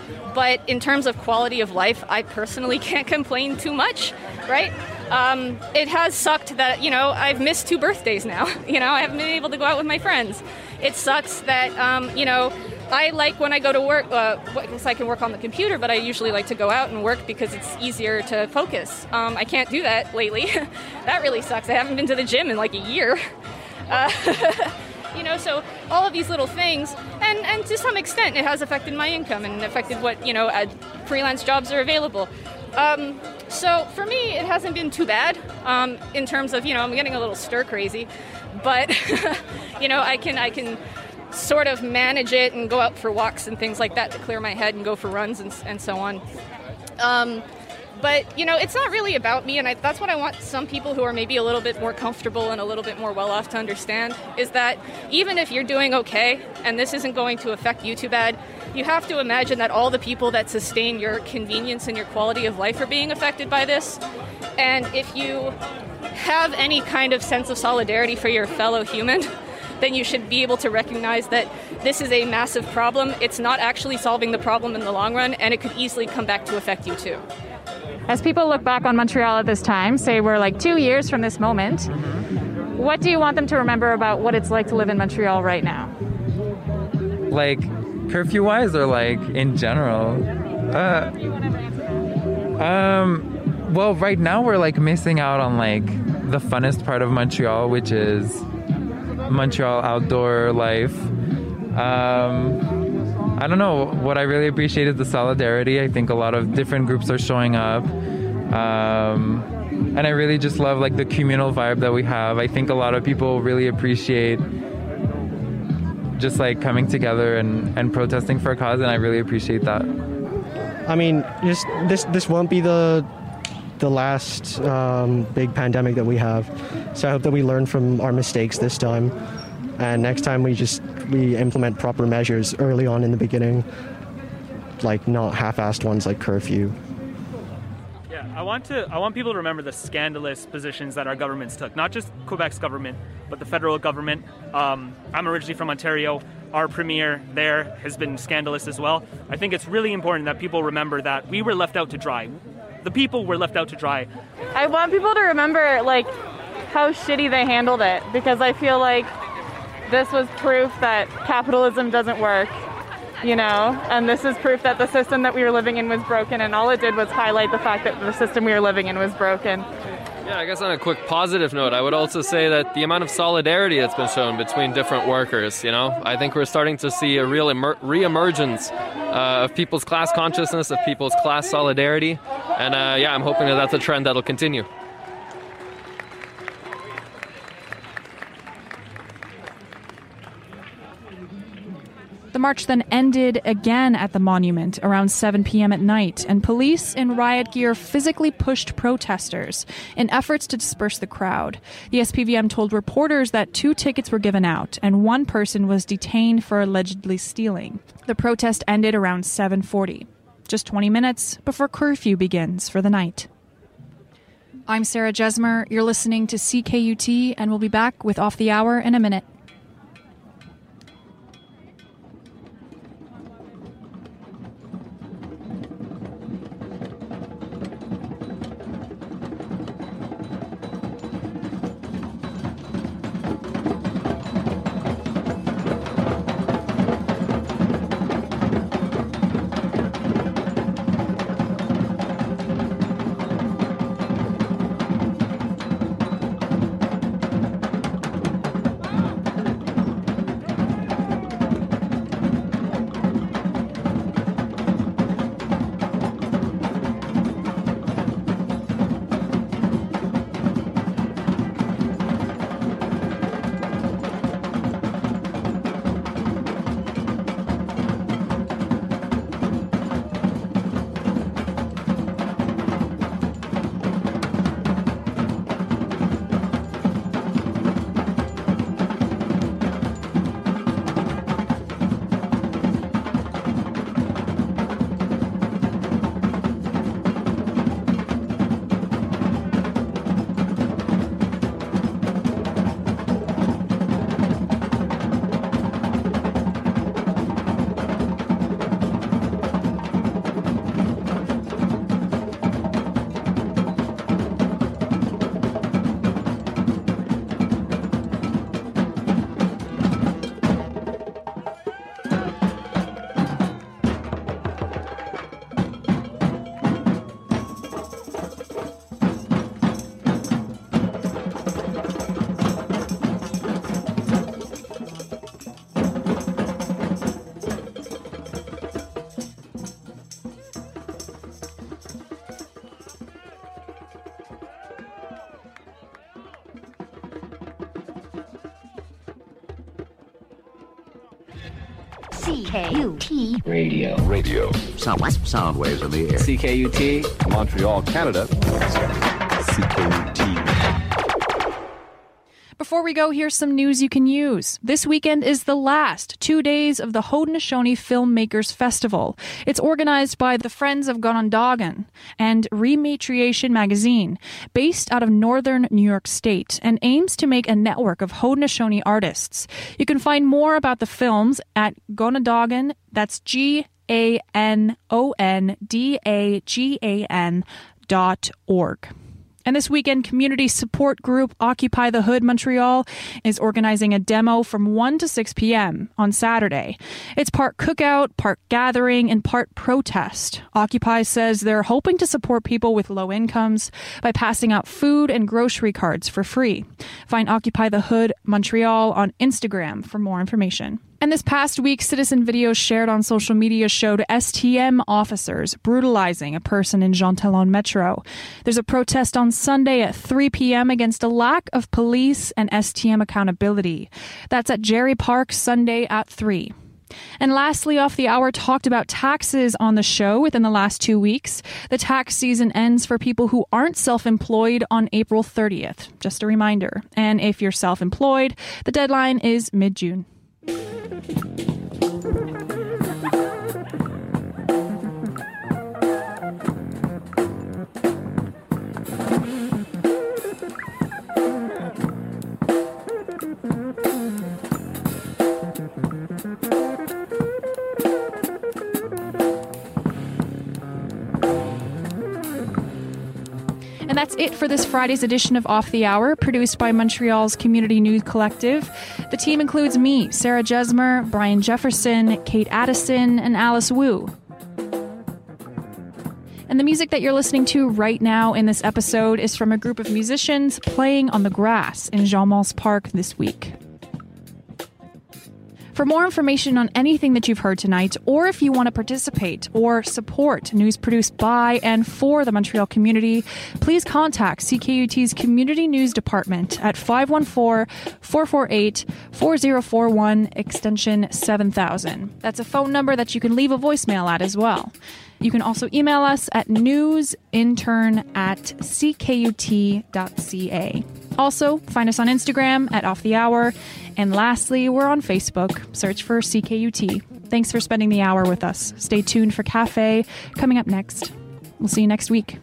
But in terms of quality of life, I personally can't complain too much, right? Um, it has sucked that, you know, I've missed two birthdays now. You know, I haven't been able to go out with my friends. It sucks that, um, you know, I like when I go to work, uh, I can work on the computer, but I usually like to go out and work because it's easier to focus. Um, I can't do that lately. That really sucks. I haven't been to the gym in like a year. Uh, you know, so all of these little things, and, and to some extent it has affected my income and affected what, you know, uh, freelance jobs are available. Um, so for me, it hasn't been too bad um, in terms of, you know, I'm getting a little stir crazy, but, you know, I can I can sort of manage it and go out for walks and things like that to clear my head and go for runs and, and so on. Um, But, you know, it's not really about me, and I, that's what I want some people who are maybe a little bit more comfortable and a little bit more well-off to understand, is that even if you're doing okay and this isn't going to affect you too bad, you have to imagine that all the people that sustain your convenience and your quality of life are being affected by this. And if you have any kind of sense of solidarity for your fellow human, then you should be able to recognize that this is a massive problem. It's not actually solving the problem in the long run, and it could easily come back to affect you too. As people look back on Montreal at this time, say we're like two years from this moment, mm-hmm. what do you want them to remember about what it's like to live in Montreal right now? Like, curfew-wise or like in general? Uh, um, well, right now we're like missing out on like the funnest part of Montreal, which is Montreal outdoor life. Um... I don't know. What I really appreciate is the solidarity. I think a lot of different groups are showing up. Um, and I really just love like the communal vibe that we have. I think a lot of people really appreciate just like coming together and, and protesting for a cause, and I really appreciate that. I mean, just this this won't be the the last um, big pandemic that we have. So I hope that we learn from our mistakes this time. And next time we just we implement proper measures early on in the beginning, like not half-assed ones like curfew. Yeah, I want to I want people to remember the scandalous positions that our governments took, not just Quebec's government, but the federal government. Um, I'm originally from Ontario. Our premier there has been scandalous as well. I think it's really important that people remember that we were left out to dry. The people were left out to dry. I want people to remember like how shitty they handled it, because I feel like this was proof that capitalism doesn't work, you know, and this is proof that the system that we were living in was broken, and all it did was highlight the fact that the system we were living in was broken. Yeah, I guess on a quick positive note, I would also say that the amount of solidarity that's been shown between different workers, you know, I think we're starting to see a real emer- re-emergence uh, of people's class consciousness, of people's class solidarity, and uh, yeah, I'm hoping that that's a trend that'll continue. The march then ended again at the monument around seven p.m. at night, and police in riot gear physically pushed protesters in efforts to disperse the crowd. The S P V M told reporters that two tickets were given out, and one person was detained for allegedly stealing. The protest ended around seven forty, just twenty minutes before curfew begins for the night. I'm Sarah Jesmer. You're listening to C K U T, and we'll be back with Off the Hour in a minute. C K U T Radio. Radio. Sound, sound waves in the air. C K U T. Montreal, Canada. C K U T. Before we go, here's some news you can use. This weekend is the last two days of the Haudenosaunee Filmmakers Festival. It's organized by the Friends of Gonondagan and Rematriation Magazine, based out of northern New York State, and aims to make a network of Haudenosaunee artists. You can find more about the films at Gonondagan, that's G A N O N D A G A N dot org. And this weekend, community support group Occupy the Hood Montreal is organizing a demo from one to six p.m. on Saturday. It's part cookout, part gathering, and part protest. Occupy says they're hoping to support people with low incomes by passing out food and grocery cards for free. Find Occupy the Hood Montreal on Instagram for more information. And this past week, citizen videos shared on social media showed S T M officers brutalizing a person in Jean Talon Metro. There's a protest on Sunday at three p.m. against a lack of police and S T M accountability. That's at Jerry Park Sunday at three. And lastly, Off the Hour talked about taxes on the show within the last two weeks. The tax season ends for people who aren't self-employed on April thirtieth. Just a reminder. And if you're self-employed, the deadline is mid-June. And that's it for this Friday's edition of Off the Hour, produced by Montreal's Community News Collective. The team includes me, Sarah Jesmer, Brian Jefferson, Kate Addison, and Alice Wu. And the music that you're listening to right now in this episode is from a group of musicians playing on the grass in Jean Mance Park this week. For more information on anything that you've heard tonight, or if you want to participate or support news produced by and for the Montreal community, please contact C K U T's Community News Department at five one four, four four eight, four zero four one, extension seven thousand. That's a phone number that you can leave a voicemail at as well. You can also email us at newsintern at c k u t dot c a. Also, find us on Instagram at Off the Hour. And lastly, we're on Facebook. Search for C K U T. Thanks for spending the hour with us. Stay tuned for Cafe coming up next. We'll see you next week.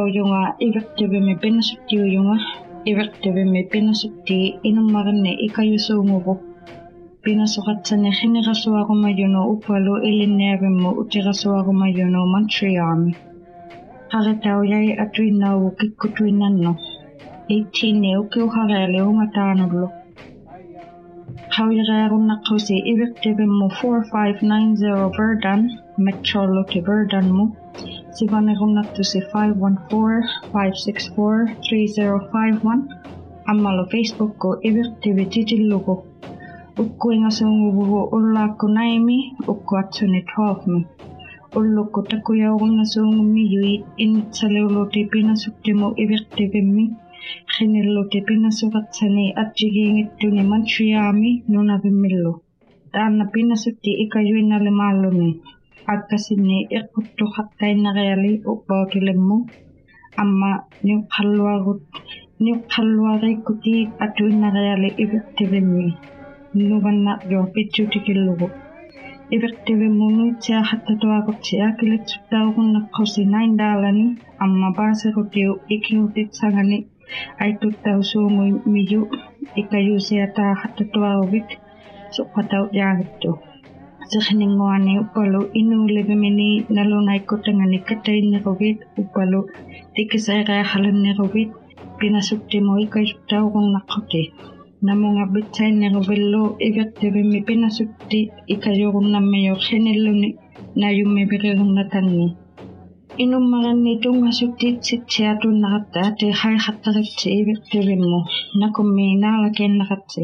yunga ivertivimi pinasukti yunga ivertivimi pinasukti inummarne ikayusuungugu pinasuqatsani khinirasuarumayuno upalu ilinneavimmu utirasuarumayuno Montreal qaritauyai atuinaugu kikkutuinanno eighteen ukiuhareali ungataanulluk Hauireerunnaqusi ivertivimmu four five nine zero Verdun Metroluti Verdunmu Sivanerunnattusi five one four five six four three zero five one Ammalu Facebookku ivertivi titillugu Ukkuingasuunguvugu ullaakku naimi ukkuatsuni twelve-mi Ullukku takuyaurunasuungummi yui initsaliuluti pinasuktimu ivertivimmi Khinilluti pinasuqatsani atjigiingittuni Montrealmi nunavimmillu Taanna pinasukti ikayuinnalimaaluni Akkasinni iqquttu haqqainnariali uppautulimmu Amma niuqqalluarut niuqqalluariikkuti atuinnariali ivertivimmi Nuvanna jo pitsutikillugu Ivertivimmu nuitsia hattatuaqutsia kilitsuttaurunnaqqusi nine daalani Amma baasirutiu ikiutitsangani aituttausuungui miyu ikayusiataa hattatuaruvit suqqatau jaagittu Sehningoani uppalu inuulivimini nalunaikkuttangani katainneruvit uppalu tikisairaaqalinneruvit pinasuktimu ikayuttaurunnaqquti Namunga bitsainneruvillu ivertivimmi pinasukti ikayurunnammiyo khinilluni nayummivirirunnatanni Inummaranni tungasukti tsitsiatunnaqatta te hai hattaritsi ivertivimmu nakummi naalakinnaqatsi